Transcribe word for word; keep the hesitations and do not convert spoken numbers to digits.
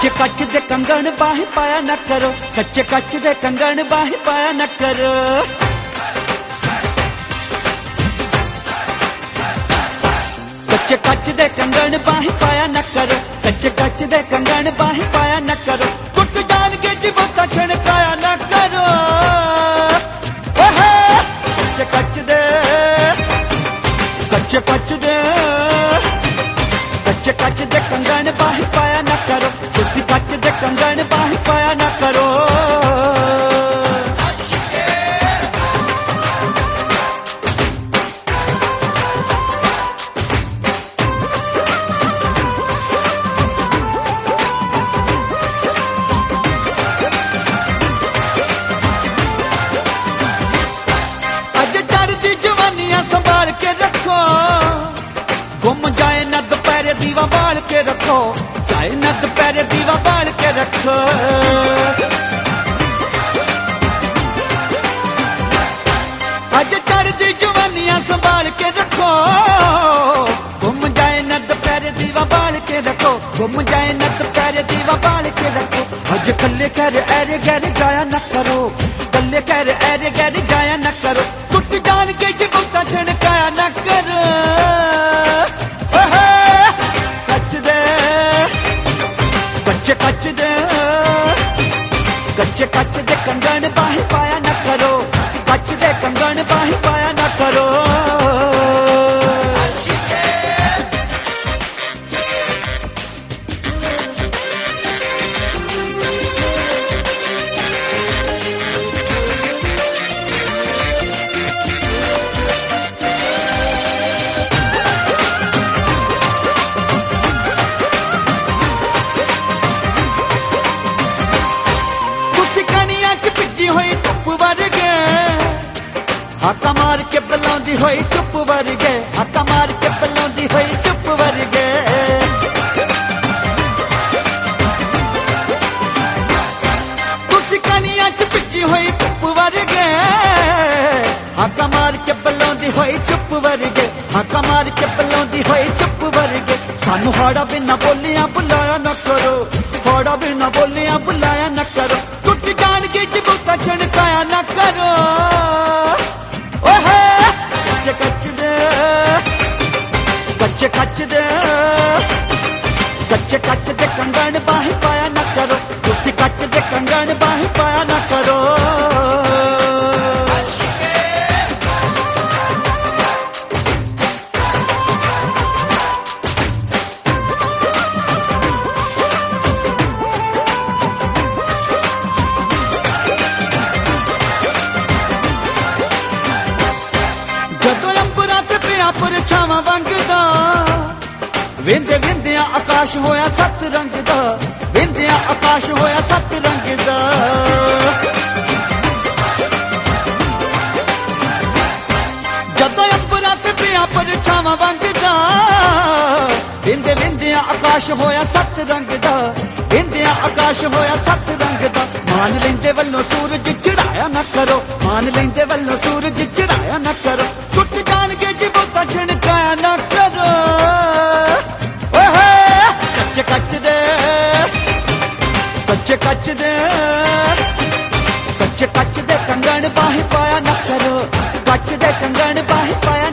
कच्चे कच्च दे कंगन बाही पाया न करो, कच्चे कच्च दे कंगन बाही पाया न करो। कच्चे कच्च दे कंगन बाही पाया न करो, कच्चे कच्च दे कंगन बाही पाया न करो। टुट जान के जी बोता छणकाया न करो। कच्चे कच्च दे कच्चे कच्च दे कच्चे कच्च दे कंगन बाही पाया न करो, तुसी कच्च दे कंगन बाही पाया न करो। अज चढ़दी जवानियां संभाल के रखो, गुम जाए न दोपहरे दीवा बाल के रखो, जाए न दोपहरे दीवा बाल के रखो। अज चढ़दी जवानियां संभाल के रखो, गुम जाए न दोपहरे दीवा बाल के रखो, गुम जाए न दोपहरे दीवा बाल के रखो। अज कल्ले कर ऐरे गैर जाया न करो, कल्ले कर ऐरे गैर जाया न करो। टुट जान के जगोता छणकाया न करो। कच्च दे कच्चे कच्च दे कच्चे कच्च दे कंगन बाही पाया न करो, कच्च दे कंगन बाही पाया न करो। हाका मार के बुलांदी होई चुप वर्गे, हाका मार के बुलांदी होई चुप वर्गे। तुसी कनिया च पिटी होई चुप वर्गे, हाका मार के बुलांदी होई चुप वर्गे, हाका मार के बुलांदी होई चुप वर्गे। सानू हाड़ा बिना बोलियां बुलाया न करो, हाड़ा बिना बोलियां बुलाया न करो। टुट जान के जबूता छणकाया न करो। कच्चे कच्च दे कच्चे कच्च दे कच्चे कच्च दे कंगन बाही पाया न करो, तुसी कच्च दे कंगन बाही पाया न करो। पर छावा वंगदा वेंदे वेंदिया आकाश होया सत रंग दा, वेंदिया आकाश होया सत रंग दा। जदों अंबरा ते पिया पर छावा वंगदा, वेंदे वेंदिया आकाश होया सत रंग दा, वेंदिया आकाश होया सत रंग दा। मान लेंदे वल्लों सूरज चढ़ाया न करो, मान लेंदे वल्लों सूरज चढ़ाया न करो। टुट जान के जबूता छणकाया न करो। कच्चे कच्च दे कच्चे कच्च दे कच्चे कच्च दे कंगन बाही पाया न करो, कच्च दे कंगन बाही पाया